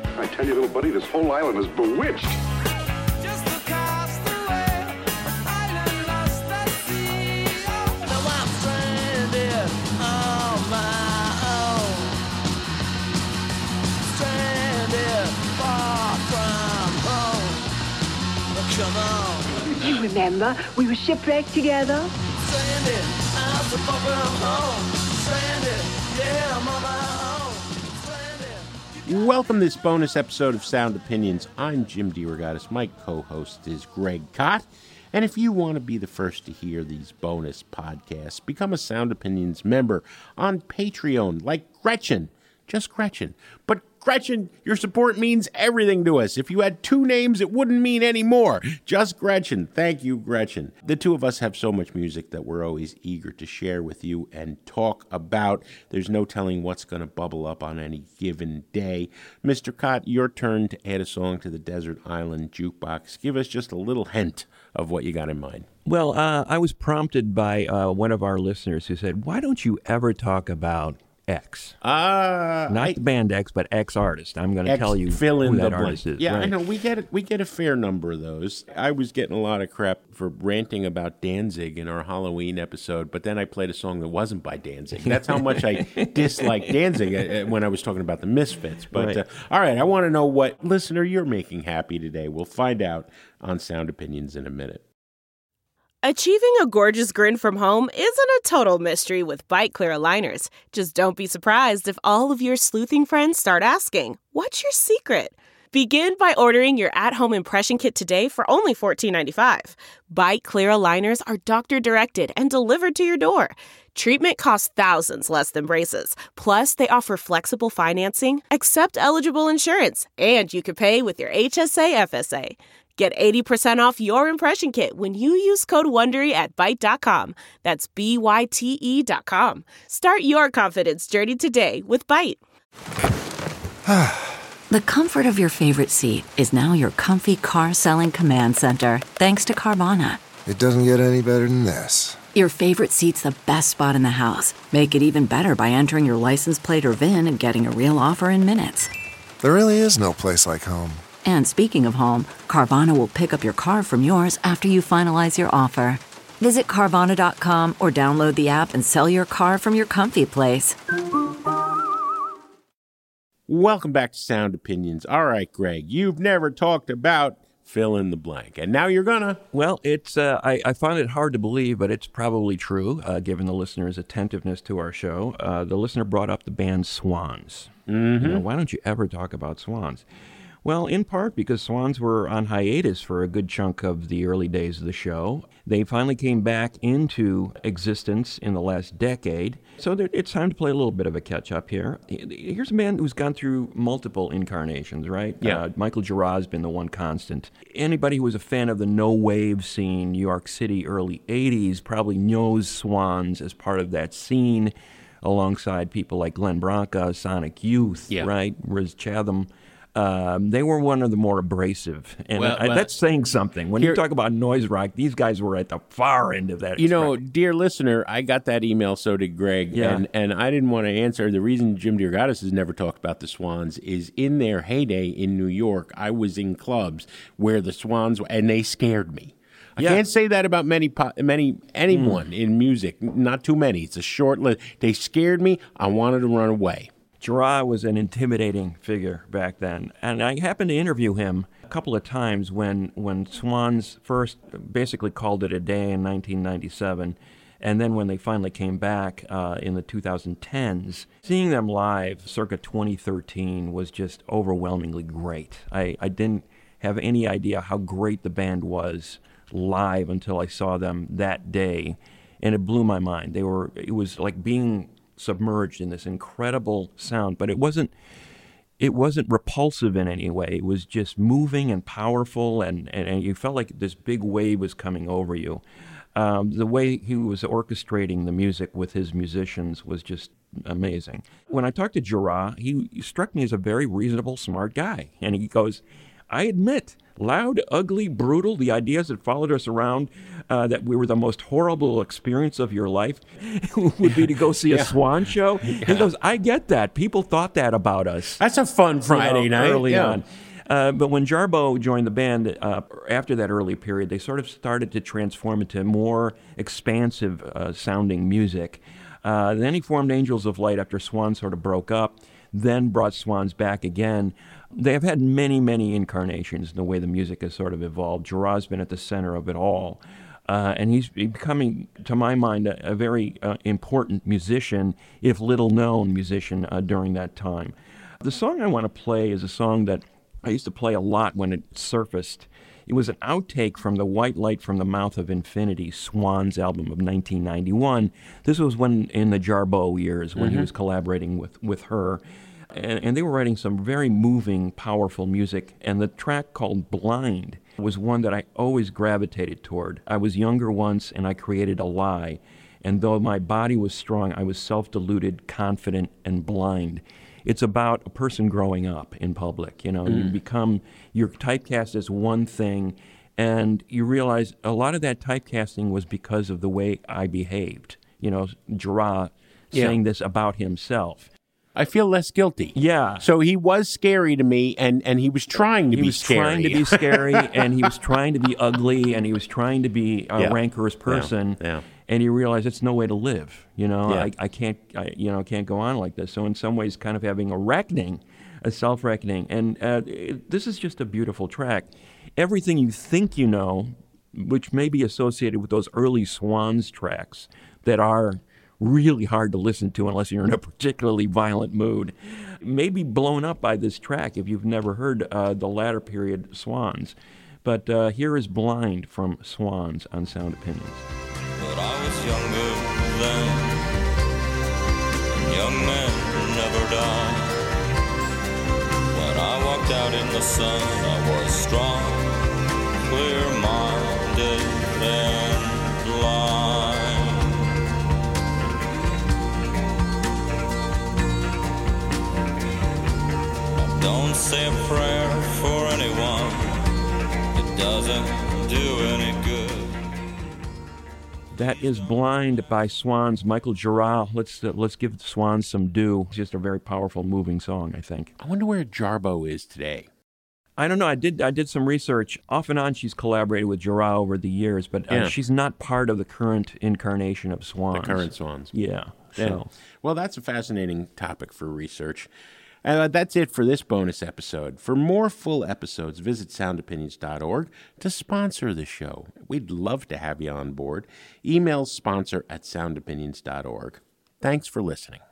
I tell you, little buddy, this whole island is bewitched. Just a castaway, an island lost at sea. Now I'm stranded on my own. Stranded far from home. Come on. You remember, we were shipwrecked together. Stranded, I'm so far from home. Stranded, yeah, I'm on my own. Stranded. Welcome to this bonus episode of Sound Opinions. I'm Jim DeRogatis. My co-host is Greg Kot. And if you want to be the first to hear these bonus podcasts, become a Sound Opinions member on Patreon, like Gretchen. Just Gretchen. But Gretchen, your support means everything to us. If you had two names, it wouldn't mean any more. Just Gretchen. Thank you, Gretchen. The two of us have so much music that we're always eager to share with you and talk about. There's no telling what's going to bubble up on any given day. Mr. Kot, your turn to add a song to the Desert Island Jukebox. Give us just a little hint of what you got in mind. Well, I was prompted by one of our listeners who said, why don't you ever talk about X? Not the band X, but X artist. I'm going to tell you fill in who that the artist blank. is. Yeah, right. I know. We get a fair number of those. I was getting a lot of crap for ranting about Danzig in our Halloween episode, but then I played a song that wasn't by Danzig. That's how much I dislike Danzig when I was talking about the Misfits. But Right. All right, I want to know what listener you're making happy today. We'll find out on Sound Opinions in a minute. Achieving a gorgeous grin from home isn't a total mystery with Bite Clear aligners. Just don't be surprised if all of your sleuthing friends start asking, "What's your secret?" Begin by ordering your at-home impression kit today for only $14.95. Bite Clear aligners are doctor-directed and delivered to your door. Treatment costs thousands less than braces. Plus, they offer flexible financing, accept eligible insurance, and you can pay with your HSA FSA. Get 80% off your impression kit when you use code WONDERY at Byte.com. That's BYTE.com. Start your confidence journey today with Byte. The comfort of your favorite seat is now your comfy car selling command center, thanks to Carvana. It doesn't get any better than this. Your favorite seat's the best spot in the house. Make it even better by entering your license plate or VIN and getting a real offer in minutes. There really is no place like home. And speaking of home, Carvana will pick up your car from yours after you finalize your offer. Visit Carvana.com or download the app and sell your car from your comfy place. Welcome back to Sound Opinions. All right, Greg, you've never talked about fill in the blank, and now you're gonna. Well, it's I find it hard to believe, but it's probably true, given the listener's attentiveness to our show. The listener brought up the band Swans. Mm-hmm. You know, why don't you ever talk about Swans? Well, in part because Swans were on hiatus for a good chunk of the early days of the show. They finally came back into existence in the last decade, so it's time to play a little bit of a catch-up here. Here's a band who's gone through multiple incarnations, right? Yeah. Michael Girard's been the one constant. Anybody who was a fan of the no-wave scene, New York City, early 80s, probably knows Swans as part of that scene, alongside people like Glenn Branca, Sonic Youth, right? Riz Chatham. They were one of the more abrasive, and that's saying something. When you talk about noise rock, these guys were at the far end of that. You know, dear listener, I got that email, so did Greg, and I didn't want to answer. The reason Jim DeRogatis has never talked about the Swans is in their heyday in New York, I was in clubs where the Swans, and they scared me. I can't say that about anyone in music, not too many. It's a short list. They scared me. I wanted to run away. Girard was an intimidating figure back then, and I happened to interview him a couple of times when Swans first basically called it a day in 1997, and then when they finally came back in the 2010s. Seeing them live circa 2013 was just overwhelmingly great. I didn't have any idea how great the band was live until I saw them that day, and it blew my mind. It was like being submerged in this incredible sound, but it wasn't repulsive in any way. It was just moving and powerful, and you felt like this big wave was coming over you. The way he was orchestrating the music with his musicians was just amazing. When I talked to Girard, he struck me as a very reasonable, smart guy, and he goes, I admit, loud, ugly, brutal, the ideas that followed us around, that we were the most horrible experience of your life would be to go see a Swan show. He goes, I get that. People thought that about us. That's a fun Friday night. Early on. But when Jarboe joined the band, after that early period, they sort of started to transform into more expansive sounding music. Then he formed Angels of Light after Swans sort of broke up, then brought Swans back again. They have had many, many incarnations in the way the music has sort of evolved. Girard's been at the center of it all. And he's becoming, to my mind, a very important musician, if little-known musician, during that time. The song I want to play is a song that I used to play a lot when it surfaced. It was an outtake from the White Light from the Mouth of Infinity, Swans album of 1991. This was when, in the Jarboe years, when he was collaborating with her. And they were writing some very moving, powerful music. And the track called Blind was one that I always gravitated toward. I was younger once, and I created a lie. And though my body was strong, I was self-deluded, confident, and blind. It's about a person growing up in public. You know, you're typecast as one thing, and you realize a lot of that typecasting was because of the way I behaved. You know, Girard saying this about himself. I feel less guilty. Yeah. So he was scary to me, and he was trying to be scary. He was trying to be scary, and he was trying to be ugly, and he was trying to be a rancorous person. Yeah. And you realize it's no way to live. You know, I can't go on like this. So in some ways, kind of having a reckoning, a self-reckoning. And this is just a beautiful track. Everything you think you know, which may be associated with those early Swans tracks that are really hard to listen to unless you're in a particularly violent mood, may be blown up by this track if you've never heard the latter period Swans. But here is Blind from Swans on Sound Opinions. But I was younger then, and young men never die. When I walked out in the sun, I was strong, clear-minded, and blind. I don't say a prayer for anyone, it doesn't do any good. That is Blind by Swans, Michael Girard. Let's give Swans some due. It's just a very powerful, moving song, I think. I wonder where Jarboe is today. I don't know. I did some research. Off and on, she's collaborated with Girard over the years, but she's not part of the current incarnation of Swans. The current Swans. Yeah. So. Well, that's a fascinating topic for research. That's it for this bonus episode. For more full episodes, visit soundopinions.org to sponsor the show. We'd love to have you on board. Email sponsor@soundopinions.org. Thanks for listening.